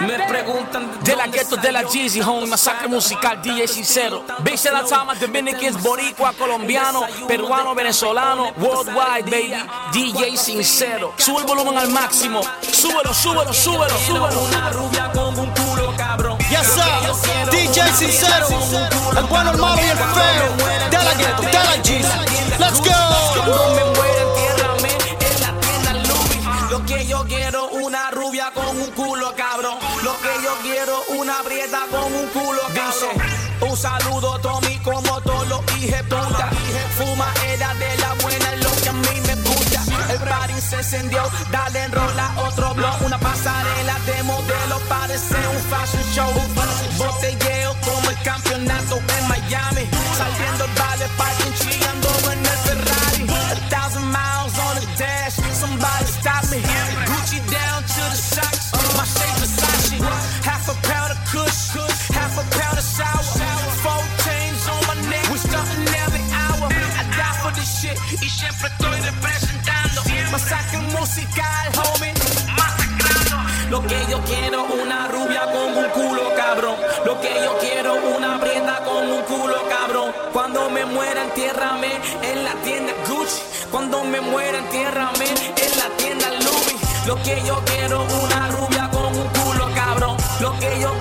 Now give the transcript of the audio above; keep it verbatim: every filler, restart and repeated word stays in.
Me preguntan de la ghetto de la Jeezy, home, masacre musical, D J Sincero. Big shout out to my Dominicans, boricua, colombiano, peruano, venezolano, worldwide, baby. D J Sincero. Sube el volumen al máximo. Súbelo, súbelo, súbelo, súbelo. Una rubia con un culo cabrón. Yes, sir. D J Sincero. El bueno, el malo y el feo. De la ghetto, de la Jeezy. Let's go. Cuando me muera, entiérrame en la tienda Louis. Lo que yo quiero, una rubia con un culo cabrón. Lo que yo quiero, una prieta con un culo cabrón. Un saludo, Tommy, como todos los hijos puta. Fuma era de la buena, es lo que a mí me gusta. El party se encendió, dale enrola otro blog. Una pasarela de modelo, parece un fashion show. Botelleo como el campeonato en Miami. Saliendo el vale parking, chillando en el Ferrari. A thousand miles on the dash, somebody stop me. Gucci down to the socks, my shape Versace. Half a pound of kush, half a pound of sour. Four chains on my neck, we starting every hour. I die for this shit y siempre estoy representando. Masacre musical, homie. Lo que yo quiero, una rubia con un culo cabrón. Lo que yo quiero, una prieta con un culo cabrón. Cuando me muera, entiérrame en la tienda Gucci. Cuando me muera, entiérrame en la tienda Louis. Lo que yo quiero, una rubia con un culo cabrón. Lo que yo